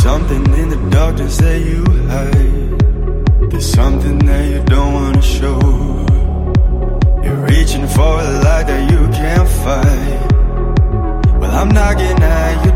something in the darkness that you hide. There's something that you don't wanna show. You're reaching for a light that you can't fight. Well, I'm knocking at your